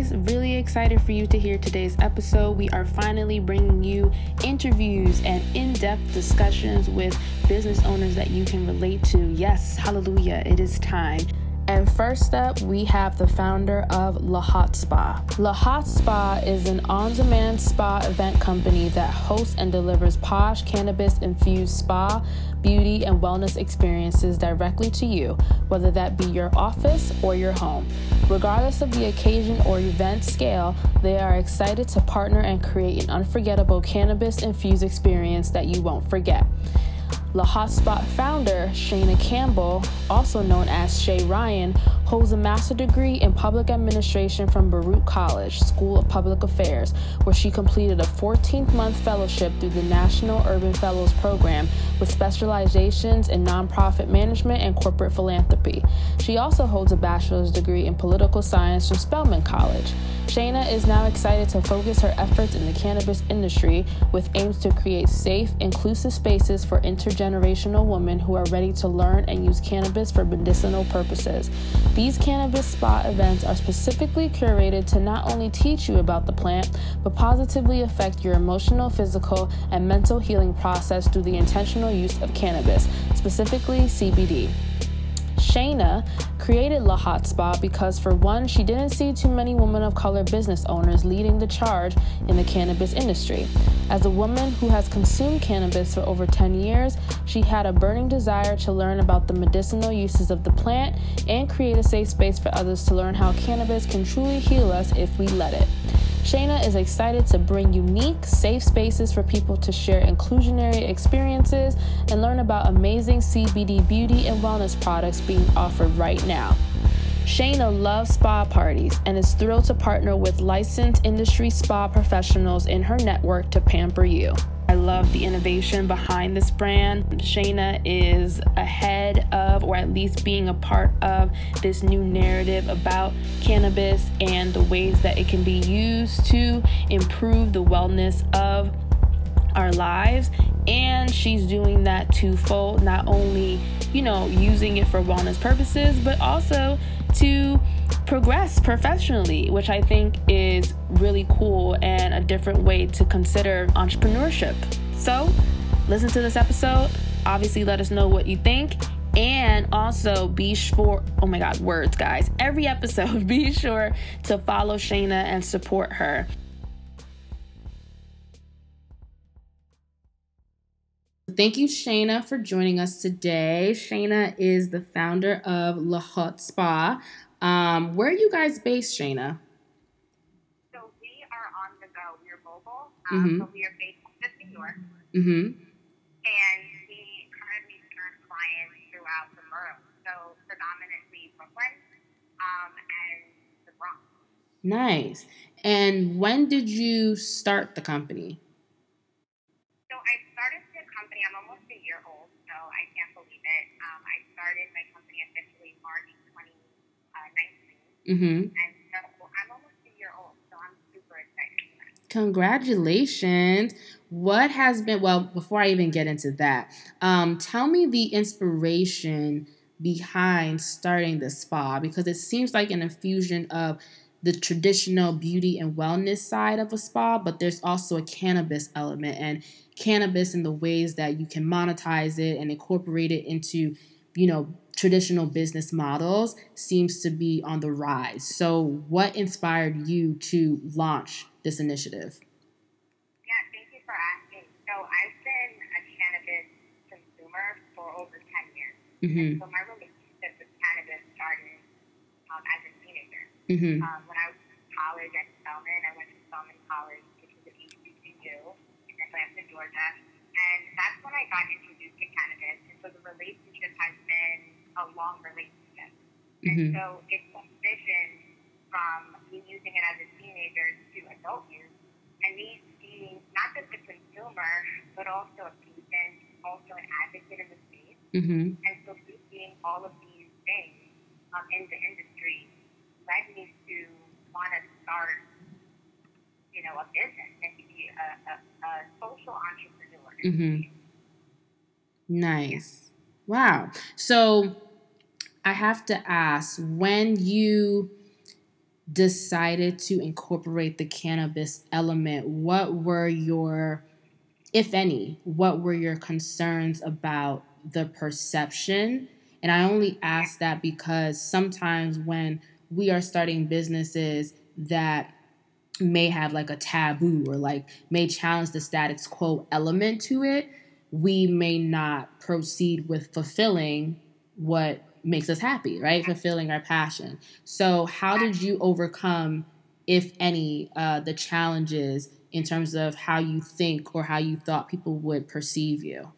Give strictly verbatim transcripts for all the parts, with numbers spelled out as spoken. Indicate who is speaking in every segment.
Speaker 1: guys, really excited for you to hear today's episode. We are finally bringing you interviews and in-depth discussions with business owners that you can relate to. Yes, hallelujah, it is time. And first up, we have the founder of La Hot Spa. La Hot Spa is an on-demand spa event company that hosts and delivers posh cannabis-infused spa, beauty, and wellness experiences directly to you, whether that be your office or your home. Regardless of the occasion or event scale, they are excited to partner and create an unforgettable cannabis-infused experience that you won't forget. La Hot Spot founder, Shayna Campbell, also known as Shay Ryan, holds a master's degree in public administration from Baruch College, School of Public Affairs, where she completed a fourteen-month fellowship through the National Urban Fellows Program with specializations in nonprofit management and corporate philanthropy. She also holds a bachelor's degree in political science from Spelman College. Shayna is now excited to focus her efforts in the cannabis industry with aims to create safe, inclusive spaces for intergenerational women who are ready to learn and use cannabis for medicinal purposes. These cannabis spa events are specifically curated to not only teach you about the plant, but positively affect your emotional, physical, and mental healing process through the intentional use of cannabis, specifically C B D. Shayna created La Hot Spa because, for one, she didn't see too many women of color business owners leading the charge in the cannabis industry. As a woman who has consumed cannabis for over ten years, she had a burning desire to learn about the medicinal uses of the plant and create a safe space for others to learn how cannabis can truly heal us if we let it. Shayna is excited to bring unique, safe spaces for people to share inclusionary experiences and learn about amazing C B D beauty and wellness products being offered right now. Shayna loves spa parties and is thrilled to partner with licensed industry spa professionals in her network to pamper you. I love the innovation behind this brand. Shayna is ahead of, or at least being a part of, this new narrative about cannabis and the ways that it can be used to improve the wellness of our lives. And she's doing that twofold, not only, you know, using it for wellness purposes, but also to progress professionally, which I think is really cool and a different way to consider entrepreneurship. So listen to this episode. Obviously, let us know what you think. And also be sure, oh my God, words, guys. Every episode, be sure to follow Shayna and support her. Thank you, Shayna, for joining us today. Shayna is the founder of La Hot Spa. Um, where are you guys based, Shayna?
Speaker 2: So we are on the go. We're mobile. Um,
Speaker 1: Mm-hmm.
Speaker 2: So we are based in New York.
Speaker 1: Mm-hmm.
Speaker 2: And we currently serve clients throughout the borough. So predominantly Brooklyn um, and the Bronx.
Speaker 1: Nice. And when did you start the company?
Speaker 2: So I started the company, I'm almost a year old, so I can't believe it. Um, I started my company officially March twenty nineteen.
Speaker 1: Mm-hmm.
Speaker 2: And so I'm almost a year old, so I'm super excited for that.
Speaker 1: Congratulations. What has been, well, before I even get into that, um, tell me the inspiration behind starting the spa, because it seems like an infusion of the traditional beauty and wellness side of a spa, but there's also a cannabis element, and cannabis in the ways that you can monetize it and incorporate it into, you know, traditional business models seems to be on the rise. So what inspired you to launch this initiative?
Speaker 2: Yeah, thank you for asking. So I've been a cannabis consumer for over ten years.
Speaker 1: Mm-hmm.
Speaker 2: And so my relationship with cannabis started um, as a teenager.
Speaker 1: Mm-hmm.
Speaker 2: Um, when I was in college at Spelman, I went to Spelman College, which is an H B C U in Atlanta, Georgia. And that's when I got introduced to cannabis. And so the relationship has been a long relationship.
Speaker 1: Mm-hmm.
Speaker 2: And so it transitioned from me using it as a teenager to adult use, and me being not just a consumer, but also a patient, also an advocate in the space.
Speaker 1: Mm-hmm.
Speaker 2: And so me seeing all of these things um, in the industry led me to want to start, you know, a business and be a, a, a social entrepreneur.
Speaker 1: Mm-hmm. Nice. Wow. So I have to ask, when you decided to incorporate the cannabis element, what were your, if any, what were your concerns about the perception? And I only ask that because sometimes when we are starting businesses that may have like a taboo or like may challenge the status quo element to it, we may not proceed with fulfilling what makes us happy, right? Fulfilling our passion. So how did you overcome, if any, uh, the challenges in terms of how you think or how you thought people would perceive you?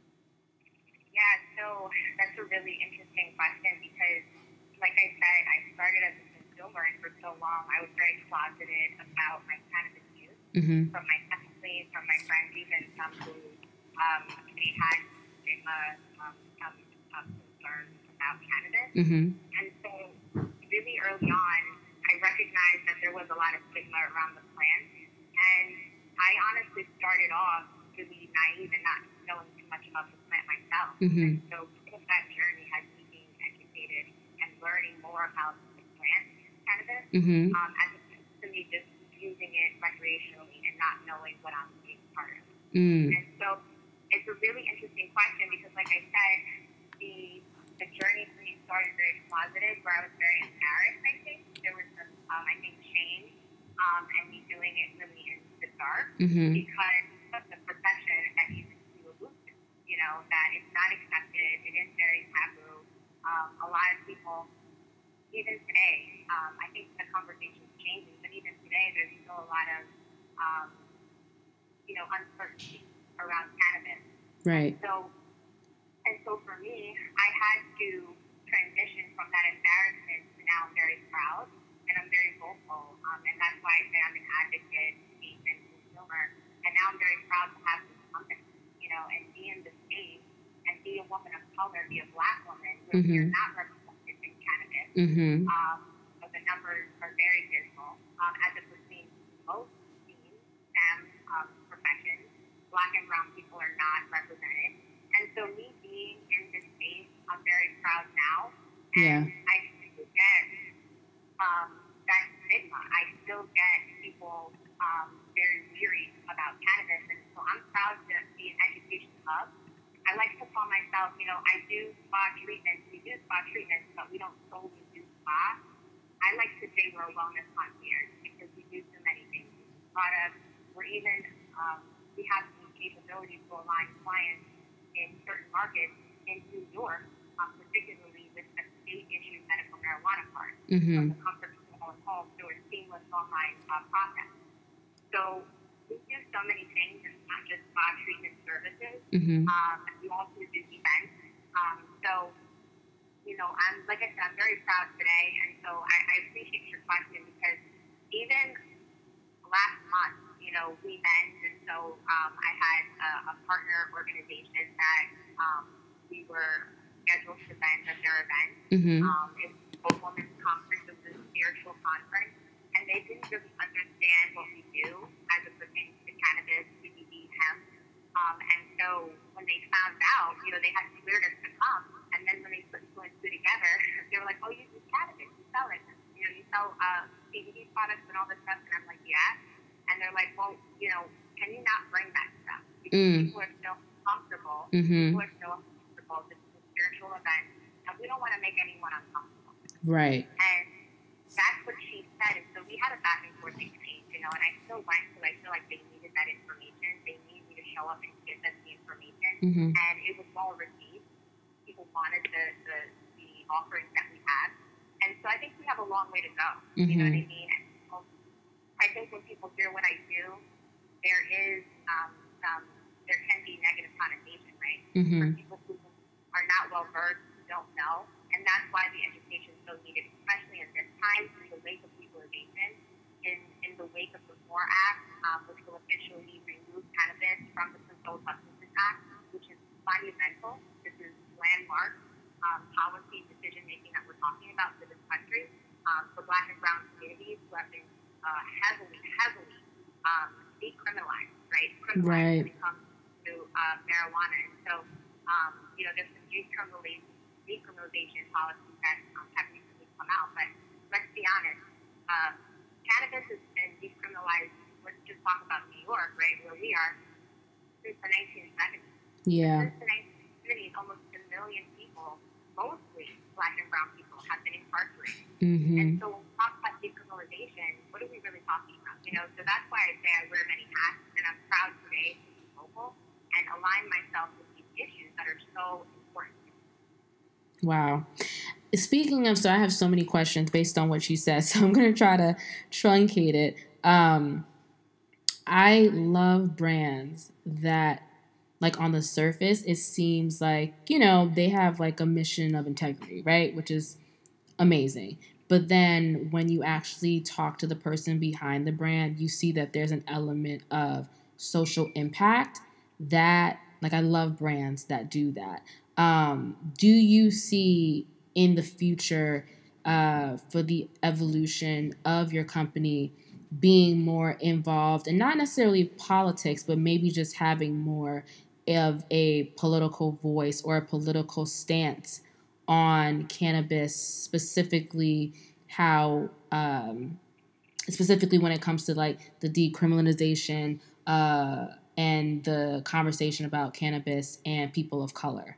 Speaker 2: Yeah, so that's a really interesting question because, like I said, I started as a consumer, and for so long I was very closeted about my cannabis use
Speaker 1: Mm-hmm.
Speaker 2: from my family, from my friends, even some who um, they had stigma, um, some um, concerns about cannabis.
Speaker 1: Mm-hmm.
Speaker 2: And so, really early on, I recognized that there was a lot of stigma around the plant, and I honestly started off really naive and not knowing too much about the plant myself.
Speaker 1: Mm-hmm.
Speaker 2: And so part of that journey has me being educated and learning more about the plant, cannabis,
Speaker 1: Mm-hmm.
Speaker 2: um, as opposed to me just using it recreationally and not knowing what I'm being part of.
Speaker 1: Mm.
Speaker 2: And so it's a really interesting question because, like I said, the the journey for me started very positive, where I was very embarrassed. I think there was some, um, I think, shame, um, and me doing it really in the dark
Speaker 1: Mm-hmm.
Speaker 2: because of the perception that you you allude to. You know that it's not accepted. It is very taboo. Um, a lot of people, even today, um, I think the conversation is changing, but even today, there's still a lot of um, you know uncertainty around cannabis.
Speaker 1: Right.
Speaker 2: So. And so for me, I had to transition from that embarrassment to now I'm very proud and I'm very vocal. Um, and that's why I say I'm an advocate, and consumer. And now I'm very proud to have this company, you know, and be in the space and be a woman of color, be a Black woman, where mm-hmm. we're not represented in cannabis.
Speaker 1: Mm-hmm.
Speaker 2: Um, so the numbers are very dismal um, as it pertains to most teams, STEM um, professions. Black and brown people are not represented. And so me being in this space, I'm very proud now. And yeah. I still get um, that stigma. I still get people um, very weary about cannabis. And so I'm proud to be an education hub. I like to call myself, you know, I do spa treatments. We do spa treatments, but we don't solely do spa. I like to say we're a wellness concierge because we do so many things. Products, we're even, um, we have some capabilities to align clients in certain markets in New York, um, particularly with a state-issued medical marijuana card
Speaker 1: mm-hmm.
Speaker 2: from the comfort of our home through a seamless online uh, process. So we do so many things. It's not just spa treatment services.
Speaker 1: Mm-hmm.
Speaker 2: Um, we also do events. Um, so, you know, I'm like I said, I'm very proud today, and so I, I appreciate your question because even last month, you know, we met, and so um, I had a, a partner organization that um, we were scheduled to vend at their event.
Speaker 1: Mm-hmm.
Speaker 2: Um, it was a women's conference, it was a spiritual conference, and they didn't really understand what we do as it pertains to cannabis, C B D, hemp. Um, and so when they found out, you know, they had cleared us to come, and then when they put two and two together, they were like, oh, you do cannabis, you sell it. You know, you sell uh, C B D products and all this stuff, and I'm like, yeah. And they're like, well, you know, can you not bring that stuff? Because mm. people are still comfortable.
Speaker 1: Mm-hmm.
Speaker 2: People are still comfortable. This is a spiritual event, and we don't want to make anyone uncomfortable.
Speaker 1: Right.
Speaker 2: And that's what she said. And so we had a back and forth exchange, you know, and I still went because I feel like they needed that information. They needed me to show up and give them the information.
Speaker 1: Mm-hmm.
Speaker 2: And it was well received. People wanted the, the, the offerings that we had. And so I think we have a long way to go.
Speaker 1: Mm-hmm.
Speaker 2: You know what I mean? And so I think when people hear what I do, there is um, some, there can be negative connotation, right?
Speaker 1: Mm-hmm.
Speaker 2: For people who are not well versed, who don't know. And that's why the education is so needed, especially in this time, in the wake of legalization, in, in the wake of the MORE Act, um, which will officially remove cannabis from the Controlled Substances Act, which is monumental. This is landmark um, policy decision-making that we're talking about for this country, um, for Black and brown communities who have been uh, heavily, heavily um, decriminalized, right? Criminalized
Speaker 1: right.
Speaker 2: when it comes to uh, marijuana. And so, um, you know, there's some decriminalization, decriminalization policies that um, have recently come out, but let's be honest, uh, talk about New York, right, where we are, since the nineteen seventies.
Speaker 1: Yeah.
Speaker 2: Since the nineteen seventies, almost a million people, mostly Black and brown people, have been incarcerated.
Speaker 1: Mm-hmm.
Speaker 2: And so when we talk about decriminalization, what are we really talking about? You know, so that's why I say I wear many hats, and I'm proud today to be local and align myself with these issues that are so important.
Speaker 1: Wow. Speaking of, so I have so many questions based on what you said, so I'm going to try to truncate it. Um, I love brands that, like, on the surface, it seems like, you know, they have like a mission of integrity, right? Which is amazing. But then when you actually talk to the person behind the brand, you see that there's an element of social impact that, like, I love brands that do that. Um, do you see in the future uh, for the evolution of your company being more involved, and not necessarily politics, but maybe just having more of a political voice or a political stance on cannabis, specifically how, um, specifically when it comes to like the decriminalization uh, and the conversation about cannabis and people of color?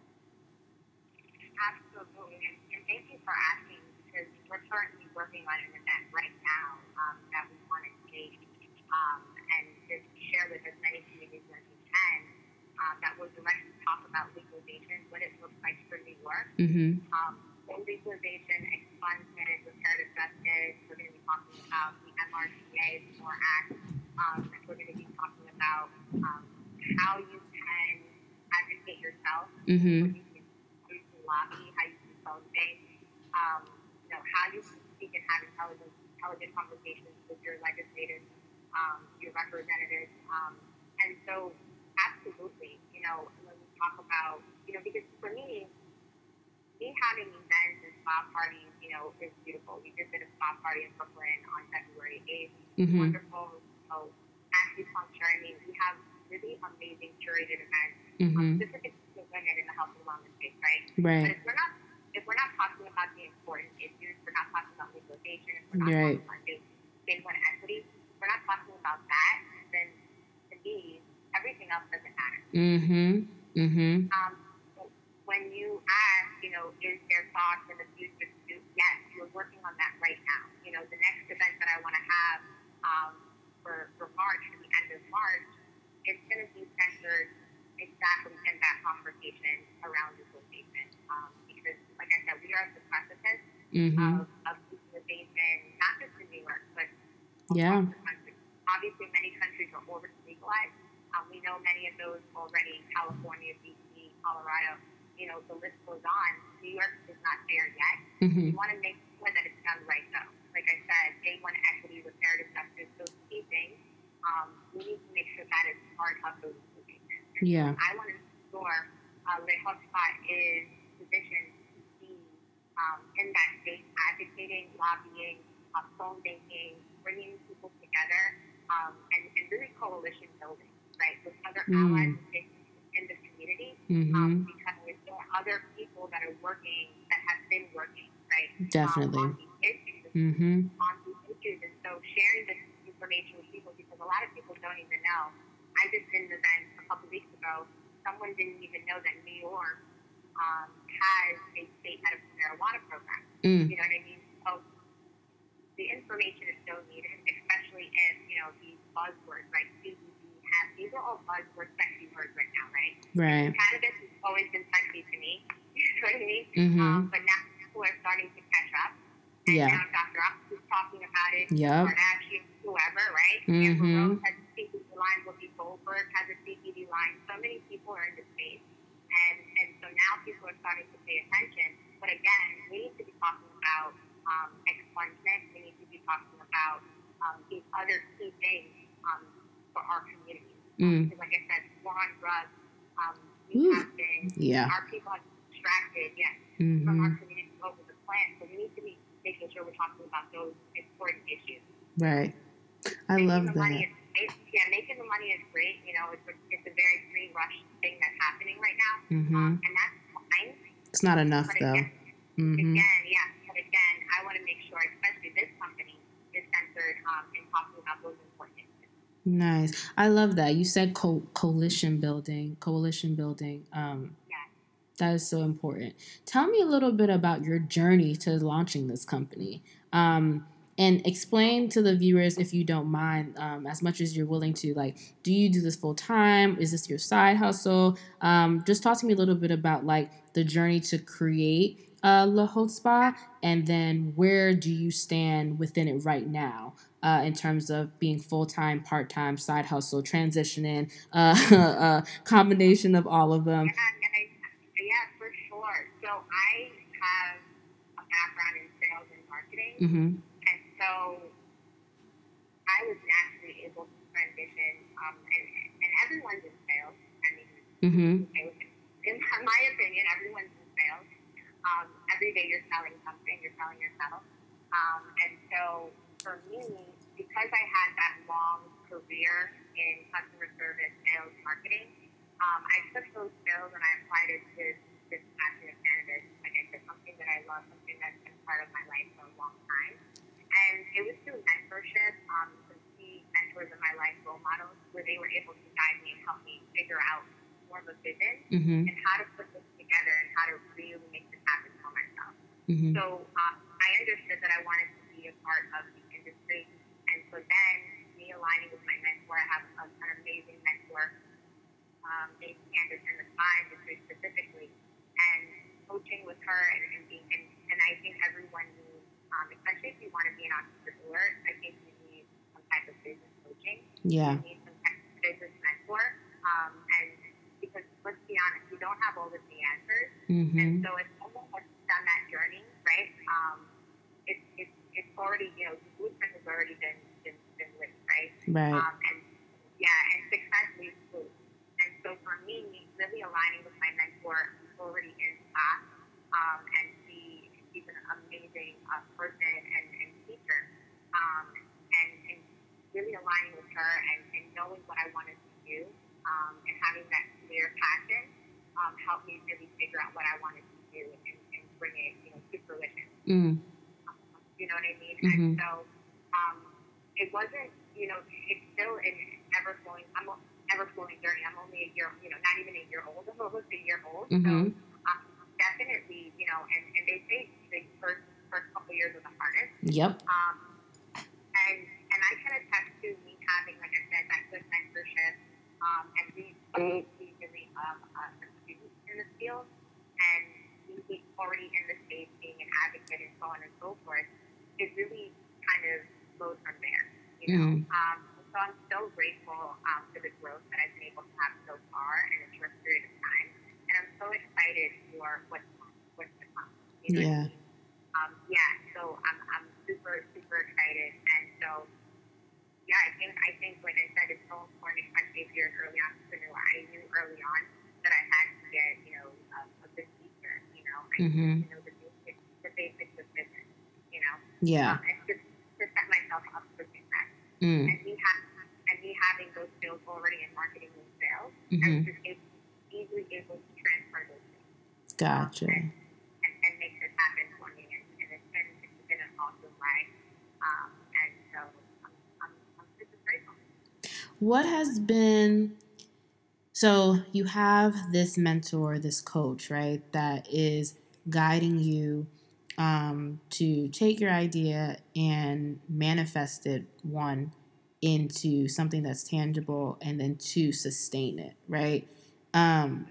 Speaker 2: Absolutely, and, and thank you for asking, because we're currently working on an event right now um, that we want to take um, and just share with as many communities as we can um, that will directly talk about legalization, what it looks like for New York.
Speaker 1: Mm-hmm.
Speaker 2: Um, so legalization, expungement, reparative justice. We're going to be talking about the M R C A, the MORE Act. Um, we're going to be talking about um, how you can advocate yourself,
Speaker 1: Mm-hmm.
Speaker 2: what you can do to lobby, how you can vote, um, you know, how you can speak and have intelligent, intelligent conversations with your legislators, um, your representatives. Um, and so, absolutely, you know, when we talk about, you know, because for me, me having events and spa parties, you know, is beautiful. We just did a spa party in Brooklyn on February eighth.
Speaker 1: Mm-hmm.
Speaker 2: Wonderful. So, acupuncture, I mean, we have really amazing curated events,
Speaker 1: Mm-hmm.
Speaker 2: um, specific to women in the health and wellness space, right?
Speaker 1: Right.
Speaker 2: But if we're not, if we're not talking about the important issues, we're not talking about legalization, if we're not
Speaker 1: Right.
Speaker 2: talking about day one equity, if we're not talking about that, then to me, everything else doesn't matter.
Speaker 1: Mm-hmm. Mm-hmm.
Speaker 2: Um, when you ask, you know, is there thoughts in the future to do? Yes, we're working on that right now. You know, the next event that I want to have um, for, for March, for the end of March, it's going to be centered exactly in that conversation around legalization. Um, because, like I said, we are at the precipice
Speaker 1: Mm-hmm.
Speaker 2: of, of legalization, not just in New York, but
Speaker 1: Yeah.
Speaker 2: across the country. Obviously, many countries are already legalized. Um, we know many of those already, California, D C, Colorado. You know, the list goes on. New York is not there yet.
Speaker 1: Mm-hmm.
Speaker 2: We want to make sure that it's done right, though. Like I said, day one equity, reparative justice, those key things, um, we need to make sure that is part of those institutions. And
Speaker 1: Yeah.
Speaker 2: so I want to ensure uh, that HubSpot is positioned to be um, in that space, advocating, lobbying, uh, phone banking, bringing people together, um, and, and really coalition building, right, with other
Speaker 1: Mm.
Speaker 2: allies in, in the community.
Speaker 1: Mm-hmm.
Speaker 2: Um, because there are other people that are working, that have been working, right?
Speaker 1: Definitely.
Speaker 2: Um, on these issues,
Speaker 1: Mm-hmm.
Speaker 2: on these issues, and so sharing this information with people, because a lot of people don't even know. I just did an event a couple weeks ago. Someone didn't even know that New York um, has a state medical marijuana program.
Speaker 1: Mm.
Speaker 2: You know what I mean? So the information is so needed, especially if, you know, these buzzwords, right? C B D, hemp, these are all buzzwords, sexy words right now, right?
Speaker 1: Right.
Speaker 2: Cannabis has always been sexy to me. You know what I mean?
Speaker 1: Mm-hmm.
Speaker 2: Um, but now people are starting to catch up. And
Speaker 1: Yeah.
Speaker 2: now Doctor Ox is talking about it.
Speaker 1: Yep.
Speaker 2: Kardashian, whoever, right?
Speaker 1: Mm-hmm.
Speaker 2: Amber Rose has a C B D line. Whoopi Goldberg has a C B D line. So many people are in the space. And, and so now people are starting to pay attention. But again, we need to be talking about um, expungement. We need to be talking about um, these other key things um, for our community.
Speaker 1: Mm.
Speaker 2: Because like I said, war on drugs, um, we
Speaker 1: Ooh.
Speaker 2: have been,
Speaker 1: Yeah.
Speaker 2: our people have been distracted, yes,
Speaker 1: Mm-hmm.
Speaker 2: from our community over the plant. So we need to be making sure we're talking about those important issues.
Speaker 1: Right. I
Speaker 2: making
Speaker 1: love
Speaker 2: the money
Speaker 1: that.
Speaker 2: is great. Yeah, making the money is great. You know, it's a, it's a very free rush thing that's happening right now.
Speaker 1: Mm-hmm.
Speaker 2: Um, and that's fine.
Speaker 1: It's not enough,
Speaker 2: But
Speaker 1: though.
Speaker 2: again,
Speaker 1: Mm-hmm.
Speaker 2: again, yeah, but again, I want to make sure, especially this company, is centered um, in talking about those important issues.
Speaker 1: Nice. I love that. You said co- coalition building, coalition building. Um,
Speaker 2: Yes.
Speaker 1: that is so important. Tell me a little bit about your journey to launching this company. Um, and explain to the viewers, if you don't mind, um, as much as you're willing to, like, do you do this full time? Is this your side hustle? Um, just talk to me a little bit about, like, the journey to create uh, Le Haute Spa, and then where do you stand within it right now? Uh, in terms of being full time, part time, side hustle, transitioning, uh, a combination of all of them.
Speaker 2: Yeah, yeah, yeah, for sure. So I have a background in sales and marketing,
Speaker 1: Mm-hmm.
Speaker 2: and so I was naturally able to transition. Um, and and everyone's in sales. I mean,
Speaker 1: Mm-hmm.
Speaker 2: in my opinion, everyone's in sales. Um, every day you're selling something, you're selling yourself. Um, and so for me, because I had that long career in customer service, sales, marketing, um, I took those skills and I applied it to this passion of cannabis. Like I said, something that I love, something that's been part of my life for a long time. And it was through mentorship, um, some key mentors in my life, role models, where they were able to guide me and help me figure out more of a vision
Speaker 1: Mm-hmm.
Speaker 2: and how to put this together and how to really make this happen for myself.
Speaker 1: Mm-hmm.
Speaker 2: So um, I understood that I wanted to be a part of the industry. And so then me aligning with my mentor, I have a, an amazing mentor um, named Candace in the Spa industry specifically, and coaching with her and, and being, and, and I think everyone needs, um, especially if you want to be an entrepreneur, I think you need some type of business coaching.
Speaker 1: Yeah.
Speaker 2: You need some type of business mentor. Um, and because let's be honest, we don't have all of the answers.
Speaker 1: Mm-hmm.
Speaker 2: And so if someone has done that journey, right, um, it's it's it's already, you know, the blueprint has already been been, been lit, right?
Speaker 1: Right.
Speaker 2: Um, and yeah, and success leads to. And so for me, really aligning with my mentor who's already in class, um, and she she's an amazing uh, person and, and teacher, um, and, and really aligning with her and, and knowing what I wanted to do, um, and having that clear passion, um, helped me really figure out what I wanted to do and, and bring it, you know, to fruition.
Speaker 1: Mm.
Speaker 2: You know what I mean?
Speaker 1: Mm-hmm.
Speaker 2: And so um, it wasn't, you know, it's still an ever flowing, I'm a ever flowing journey. I'm only a year, you know, not even a year old. I'm almost a year old.
Speaker 1: Mm-hmm.
Speaker 2: So um, definitely, you know, and, and they say the first first couple years are the hardest.
Speaker 1: Yep.
Speaker 2: Um, and and I can attest to me having, like I said, that good mentorship, um, and we we really um uh, a student in the field, and we already in the space being an advocate and so on and so forth. It really kind of flowed from there, you know.
Speaker 1: Mm.
Speaker 2: Um, so I'm so grateful um, for the growth that I've been able to have so far in a short period of time, and I'm so excited for what's what's to come. You know
Speaker 1: Yeah.
Speaker 2: what I mean? Um, yeah. So I'm I'm super super excited, and so yeah, I think I think like I said, it's so important, especially if you're an early entrepreneur. I knew early on that I had to get, you know, a, a good teacher. You know, I
Speaker 1: Mm-hmm.
Speaker 2: needed to know the basics, the basics of business. You know,
Speaker 1: Yeah.
Speaker 2: um, and just to set myself up for success.
Speaker 1: Mm.
Speaker 2: And me ha- and me having those skills already in marketing and sales, I was
Speaker 1: Mm-hmm.
Speaker 2: just able, easily able to transfer those skills.
Speaker 1: Gotcha.
Speaker 2: Um, and, and, and make this happen for me. And, and it's been it's been an awesome ride. Um, and so I'm, I'm, I'm super grateful.
Speaker 1: What has been so you have this mentor, this coach, right, that is guiding you um, to take your idea and manifest it, one, into something that's tangible, and then two, sustain it, right? Um,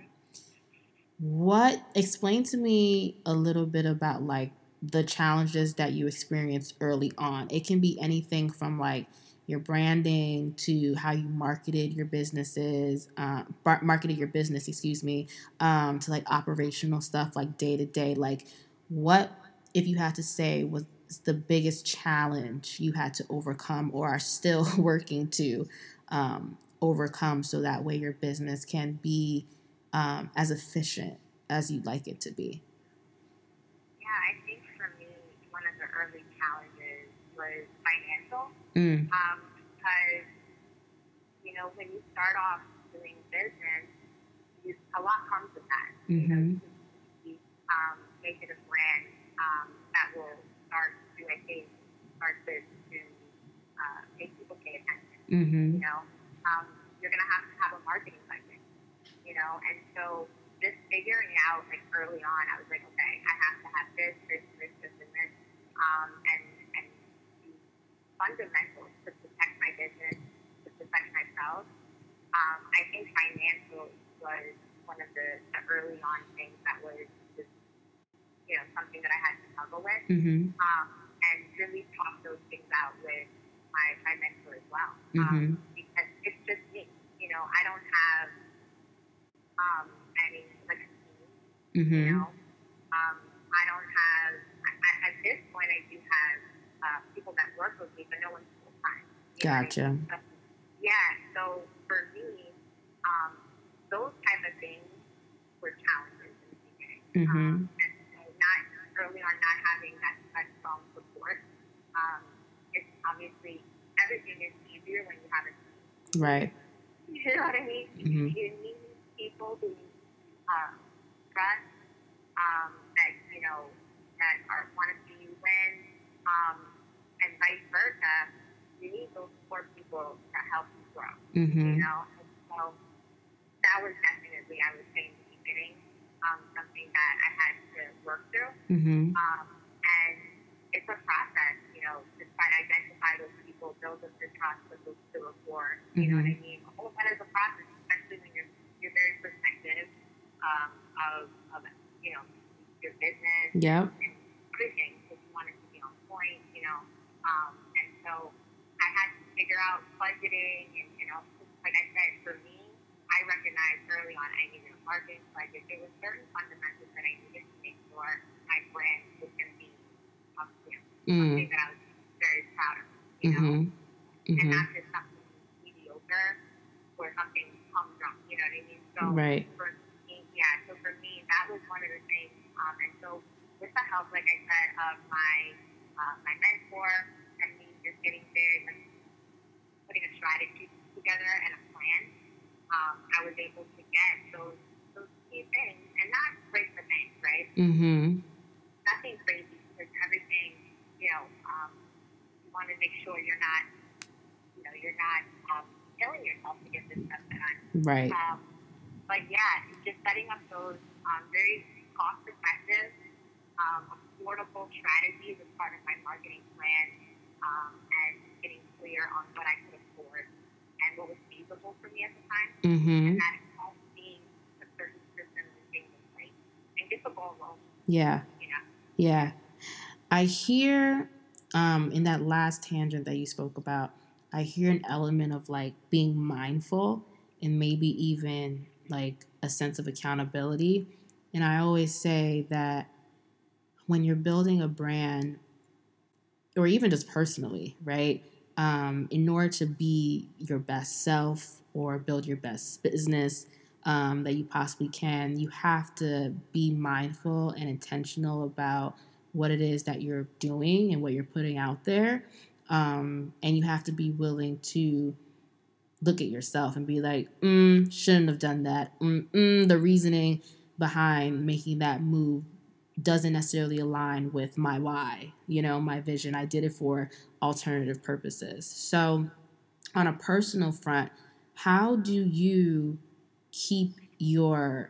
Speaker 1: what explain to me a little bit about like the challenges that you experienced early on. It can be anything from like your branding to how you marketed your businesses, uh, bar- marketed your business, excuse me, um, to like operational stuff like day to day. Like, what, if you had to say, was the biggest challenge you had to overcome or are still working to um, overcome so that way your business can be um, as efficient as you'd like it to be?
Speaker 2: Yeah, I think for me, one of the early challenges was financial.
Speaker 1: Mm.
Speaker 2: Um, because, you know, when you start off doing business, you, a lot comes with that.
Speaker 1: Mm-hmm.
Speaker 2: You know, you can you, um, make it a brand um, that will start to, I think, start to, to uh, make people pay attention.
Speaker 1: Mm-hmm.
Speaker 2: You know, um, you're gonna have to have a marketing budget. You know, and so just figuring out like early on, I was like, okay, I have to have this, this, this, this, and this, um, and and the fundamentals to protect my business, to protect myself. Um, I think financial was one of the, the early on things that was, was, you know, something that I had to struggle with,
Speaker 1: Mm-hmm.
Speaker 2: um, and really talk those things out with my, my mentor as well,
Speaker 1: Mm-hmm.
Speaker 2: um, because it's just me. You know, I don't have um, any like a team.
Speaker 1: Mm-hmm.
Speaker 2: You know, um, I don't have. I, I, at this point, I do have uh, people that work with me, but no one's full time.
Speaker 1: Gotcha.
Speaker 2: So, yeah. So for me, um, those type of things were challenges in the beginning.
Speaker 1: Mm-hmm.
Speaker 2: Um, and so not early on, not having that, that strong support. Um, it's obviously everything is easier when you have a team.
Speaker 1: Right.
Speaker 2: You know what I mean?
Speaker 1: Mm-hmm.
Speaker 2: You need people who uh, trust, um, that you know that are want to see you win, um, and vice versa. You need those support people to help you grow.
Speaker 1: Mm-hmm.
Speaker 2: You know, and so that was definitely, I would say, in the beginning, um, something that I had to work through.
Speaker 1: Mm-hmm.
Speaker 2: Um, and it's a process, you know, to try to identify those people, build up the trust, build up the rapport. You know what I mean? All of that is a process, especially when you're you're very protective um, of, of you know your business.
Speaker 1: Yep.
Speaker 2: And, and everything, because you want it to be on point. You know, um, and so I had to figure out budgeting, and you know, like I said, for me, I recognized early on I needed a marketing budget. There were certain fundamentals that I needed to make sure my brand was going to be um, you know,
Speaker 1: Mm.
Speaker 2: something that I was very proud of, you know,
Speaker 1: Mm-hmm.
Speaker 2: and
Speaker 1: Mm-hmm.
Speaker 2: not just something mediocre or something humdrum, you know what I mean? So
Speaker 1: Right.
Speaker 2: for me, yeah, so for me, that was one of the things. Um, and so with the help, like I said, of my uh, my mentor and me just getting very, like, putting a strategy together and a plan, um, I was able to get those those key things, and not break the bank, right?
Speaker 1: Mm-hmm.
Speaker 2: Nothing crazy, because everything, you know, um, you want to make sure you're not, you know, you're not um, killing yourself to get this stuff done.
Speaker 1: Right.
Speaker 2: Um, but yeah, it's just setting up those um, very cost-effective, um, affordable strategies as part of my marketing plan, um, and getting clear on what I could afford and what was feasible for me at the time.
Speaker 1: Mm-hmm.
Speaker 2: And that involves being a certain systems and things in place and get the ball rolling.
Speaker 1: Yeah.
Speaker 2: You know.
Speaker 1: Yeah. I hear um, in that last tangent that you spoke about, I hear an element of like being mindful and maybe even like a sense of accountability. And I always say that when you're building a brand, or even just personally, right? Um, in order to be your best self or build your best business um, that you possibly can, you have to be mindful and intentional about what it is that you're doing and what you're putting out there. Um, and you have to be willing to look at yourself and be like, mm, shouldn't have done that. Mm, mm, the reasoning behind making that move doesn't necessarily align with my why, you know, my vision. I did it for alternative purposes. So, on a personal front, how do you keep your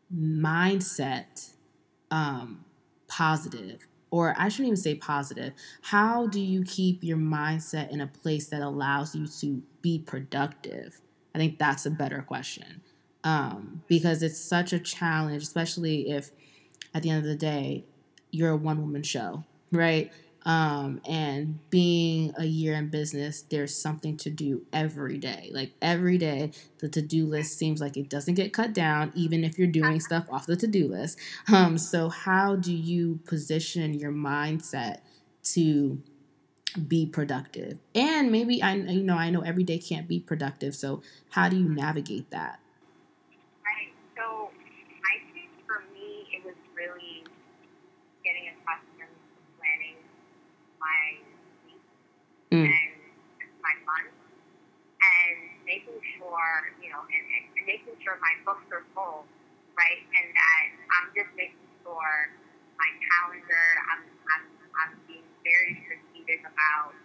Speaker 1: mindset um, positive? Or I shouldn't even say positive. How do you keep your mindset in a place that allows you to be productive? I think that's a better question. Um, because it's such a challenge, especially if at the end of the day, you're a one woman show, right? Um, and being a year in business, there's something to do every day. Like every day, the to do list seems like it doesn't get cut down, even if you're doing stuff off the to do list. Um, so, how do you position your mindset to be productive? And maybe I, you know, I know every day can't be productive. So, how do you navigate that?
Speaker 2: Right. So I think for me, it was really getting accustomed to planning my week
Speaker 1: Mm.
Speaker 2: and my month, and making sure, you know, and, and, and making sure my books are full, right? And that I'm just making sure my calendar, I'm, I'm, I'm being very strategic about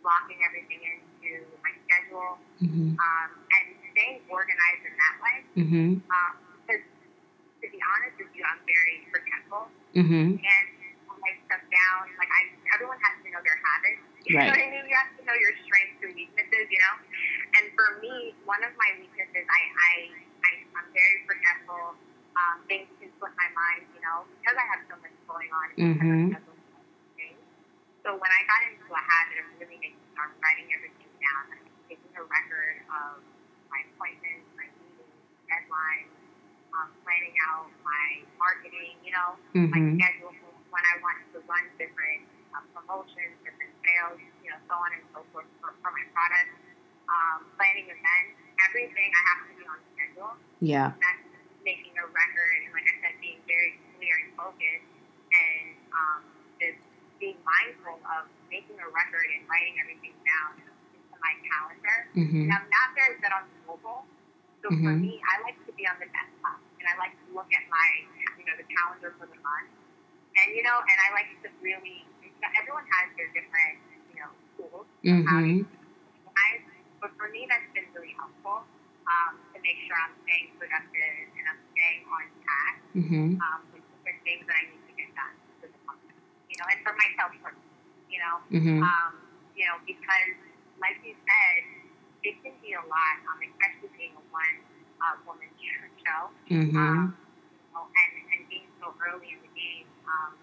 Speaker 2: blocking everything into my schedule,
Speaker 1: Mm-hmm.
Speaker 2: um, and staying organized in that way.
Speaker 1: Mm-hmm.
Speaker 2: Um, because to be honest with you, I'm very forgetful.
Speaker 1: Mm-hmm.
Speaker 2: And when I step down, like I, everyone has to know their habits. You
Speaker 1: Right.
Speaker 2: know what I mean? You have to know your strengths and weaknesses, you know? And for me, one of my weaknesses, I, I, I I'm very forgetful. Um, things can slip my mind, you know, because I have so much going on and because
Speaker 1: Mm-hmm.
Speaker 2: I have so many things. So when I got into a habit of really making sure I'm writing everything down, I'm taking a record of my appointments, my meetings, deadlines, um, planning out my marketing, you know, my
Speaker 1: Mm-hmm.
Speaker 2: schedule when I want to run different uh, promotions, different sales, you know, so on and so forth for, for my products, um, planning events, everything I have to be on schedule.
Speaker 1: Yeah.
Speaker 2: And that's making a record and, like I said, being very clear and focused and um, just being mindful of making a record and writing everything down into my calendar.
Speaker 1: Mm-hmm.
Speaker 2: And I'm not very good on mobile. So for
Speaker 1: Mm-hmm.
Speaker 2: me, I like to be on the desktop, and I like to look at my, you know, the calendar for the month, and you know, and I like to really. Everyone has their different, you know, tools of how to
Speaker 1: Mm-hmm.
Speaker 2: organize, but for me, that's been really helpful um, to make sure I'm staying productive and I'm staying on task
Speaker 1: Mm-hmm.
Speaker 2: um, with different things that I need to get done for the company, you know, and for myself personally, you know,
Speaker 1: Mm-hmm.
Speaker 2: um, you know, because like you said, it can be a lot, um, especially being a one uh, woman show,
Speaker 1: Mm-hmm.
Speaker 2: um, you know, and, and being so early in the game. Um,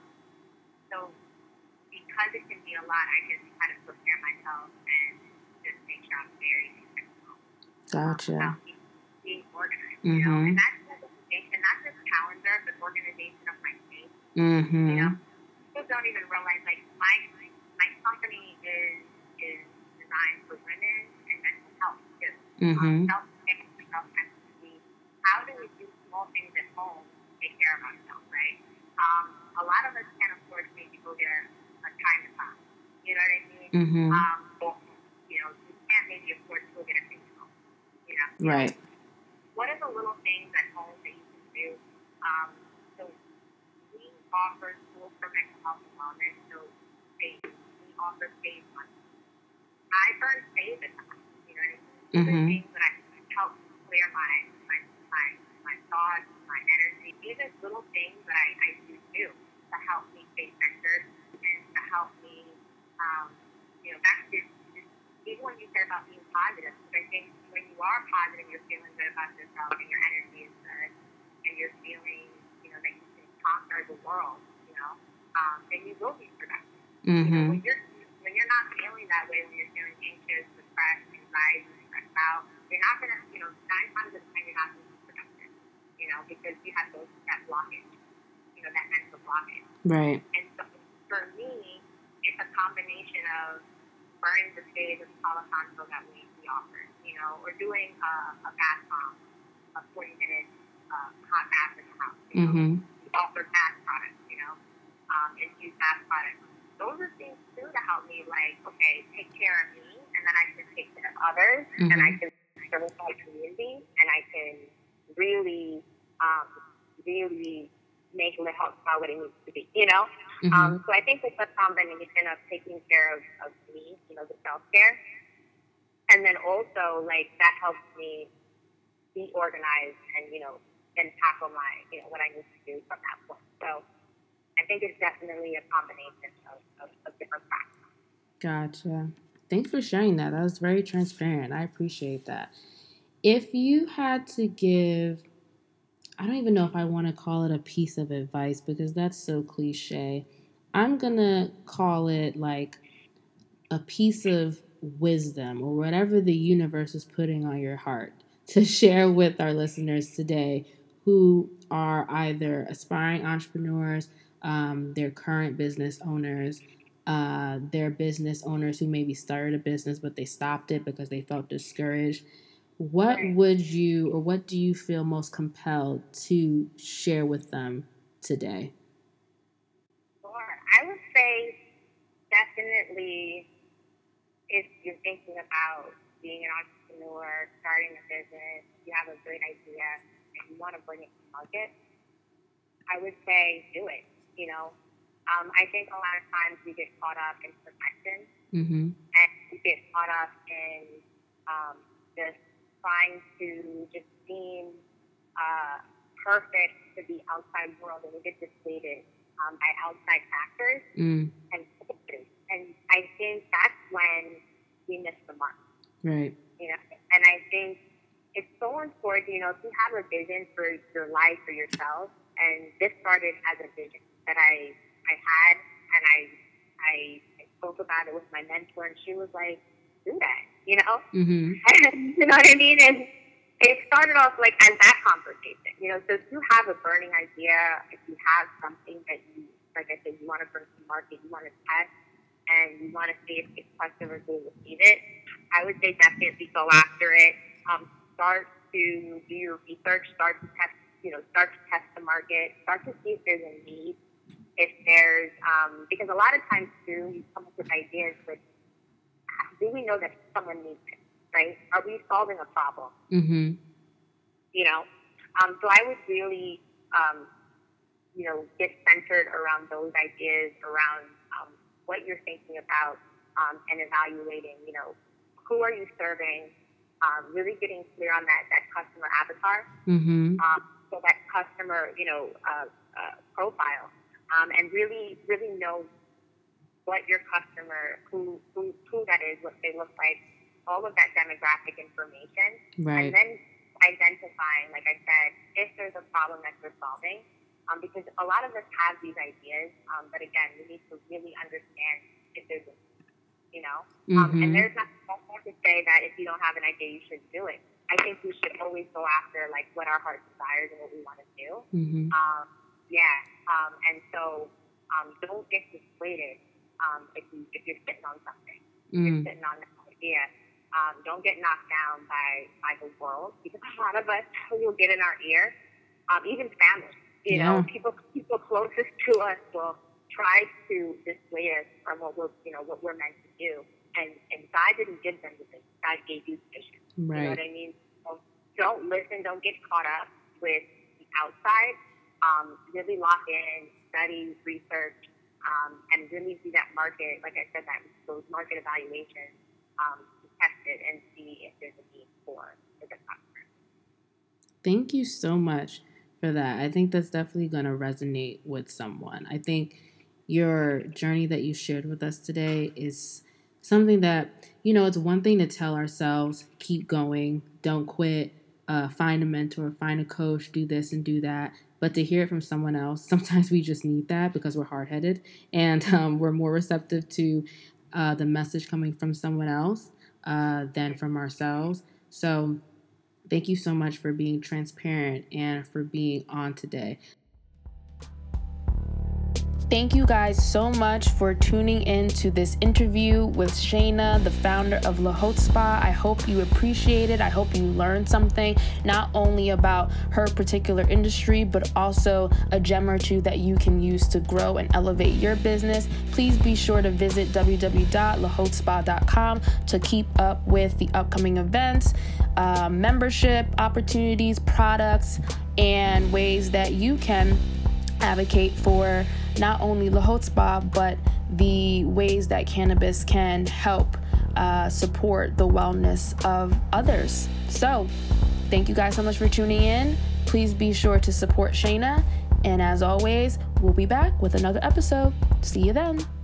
Speaker 2: so because it can be a lot, I just try to prepare myself and just make sure I'm very intentional um,
Speaker 1: Gotcha.
Speaker 2: about being, being organized, you know,
Speaker 1: Mm-hmm.
Speaker 2: and that's organization, not just calendar, but organization of my space, you
Speaker 1: Mm-hmm.
Speaker 2: know. People don't even realize, like, my my company is is designed for women and mental health too.
Speaker 1: Mm-hmm.
Speaker 2: Um, self-care, self-efficacy. How do we do small things at home to take care of ourselves, right? Um, a lot of us can't afford to maybe go there a time to time. You know what I mean?
Speaker 1: Mm-hmm.
Speaker 2: Um, or, you know, you can't maybe afford to go get a physical. You know, you
Speaker 1: Right.
Speaker 2: know, what are the little things at home that you can do? Um, so we offer tools for mental health and wellness. So space. We offer space money. I burn space at times. You know what I mean? These are
Speaker 1: Mm-hmm.
Speaker 2: things that I help clear my my my my thoughts, my energy. These are little things that I, I do too to help me stay centered and to help me, um, you know, back to even when you said about being positive. Because I think when you are positive, you're feeling good about yourself and your energy is good, and you're feeling, you know, that you can conquer the world. You know, um, then you will be productive. You know,
Speaker 1: Mm-hmm.
Speaker 2: when you're when you're not feeling that way, when you're feeling anxious, depressed, anxiety, stressed out, you're not gonna, you know, nine times out of ten, you're not gonna be productive. You know, because you have those that blockage, you know, that mental blockage.
Speaker 1: Right.
Speaker 2: And so for me, it's a combination of burning the stage of Palo that we, we offer, you know, or doing a, a bath bomb, a forty minute uh, hot bath in the house. You know,
Speaker 1: Mm-hmm.
Speaker 2: we offer bath products, you know, um, infused bath products. Those are things too to help me, like, okay, take care of me, and then I can take care of others,
Speaker 1: Mm-hmm.
Speaker 2: and I can serve my community, and I can really, um, really make the health about what it needs to be, you know?
Speaker 1: Mm-hmm.
Speaker 2: Um, so I think it's a combination of taking care of, of me, you know, the self-care, and then also, like, that helps me be organized and, you know, and tackle my, you know, what I need to do from that point. So I think it's definitely a combination of, of, of different factors.
Speaker 1: Gotcha. Thanks for sharing that. That was very transparent. I appreciate that. If you had to give, I don't even know if I want to call it a piece of advice because that's so cliche. I'm going to call it like a piece of wisdom or whatever the universe is putting on your heart to share with our listeners today who are either aspiring entrepreneurs, um, their current business owners, uh, their business owners who maybe started a business but they stopped it because they felt discouraged. What
Speaker 2: Right.
Speaker 1: would you or what do you feel most compelled to share with them today?
Speaker 2: Sure. I would say definitely if you're thinking about being an entrepreneur, starting a business, you have a great idea and you want to bring it to market, I would say do it. You know, um, I think a lot of times we get caught up in perfection
Speaker 1: Mm-hmm.
Speaker 2: and we caught up in um, just trying to just seem uh, perfect to the outside world, and we get dissuaded um, by outside factors
Speaker 1: mm.
Speaker 2: and and I think that's when we miss the mark.
Speaker 1: Right.
Speaker 2: You know, and I think it's so important. You know, if you have a vision for your life, for yourself, and this started as a vision that I I had, and I I, I spoke about it with my mentor, and she was like, "Do that," you know.
Speaker 1: Mm-hmm.
Speaker 2: And, you know what I mean? And it started off like as that conversation. You know, so if you have a burning idea, if you have something that you, like I said, you want to bring to market, you want to test, and you want to see if, if customers will receive it, I would say definitely go after it. Um, start to do your research. Start to test. You know, start to test the market. Start to see if there's a need. If there's, um, because a lot of times too, you come up with ideas, but do we know that someone needs it? Right? Are we solving a problem?
Speaker 1: Mm-hmm.
Speaker 2: You know, um, so I would really, um, you know, get centered around those ideas, around um, what you're thinking about, um, and evaluating. You know, who are you serving? Um, really getting clear on that that customer avatar,
Speaker 1: mm-hmm.
Speaker 2: um, so that customer, you know, uh, uh, profile, um, and really, really know what your customer, who, who, who that is, what they look like. All of that demographic information,
Speaker 1: right.
Speaker 2: And then identifying, like I said, if there's a problem that we're solving, um, because a lot of us have these ideas, um, but again, we need to really understand if there's a, you know, um,
Speaker 1: mm-hmm.
Speaker 2: and there's not, that's not to say that if you don't have an idea, you should do it. I think we should always go after like what our heart desires and what we want to do.
Speaker 1: Mm-hmm.
Speaker 2: Um, yeah, um, and so um, don't get dissuaded um, if you if you're sitting on something,
Speaker 1: mm.
Speaker 2: you're sitting on that idea. Um, don't get knocked down by, by the world, because a lot of us will get in our ear, um, even family, you
Speaker 1: yeah.
Speaker 2: know, people people closest to us will try to dissuade us from what we're, you know, what we're meant to do. And, and God didn't give them the vision. God gave you the vision.
Speaker 1: Right.
Speaker 2: You know what I mean? So don't listen, don't get caught up with the outside. Um, really lock in, study, research, um, and really see that market, like I said, that those market evaluations, um, test it and see if there's a need for, for the customer.
Speaker 1: Thank you so much for that. I think that's definitely going to resonate with someone. I think your journey that you shared with us today is something that, you know, it's one thing to tell ourselves, keep going, don't quit, uh, find a mentor, find a coach, do this and do that. But to hear it from someone else, sometimes we just need that because we're hard-headed and um, we're more receptive to uh, the message coming from someone else uh, than from ourselves. So thank you so much for being transparent and for being on today. Thank you guys so much for tuning in to this interview with Shayna, the founder of La Haute Spa. I hope you appreciate it. I hope you learned something, not only about her particular industry, but also a gem or two that you can use to grow and elevate your business. Please be sure to visit w w w dot la haute spa dot com to keep up with the upcoming events, uh, membership opportunities, products, and ways that you can advocate for not only La Haute Spa, but the ways that cannabis can help uh, support the wellness of others. So thank you guys so much for tuning in. Please be sure to support Shayna. And as always, we'll be back with another episode. See you then.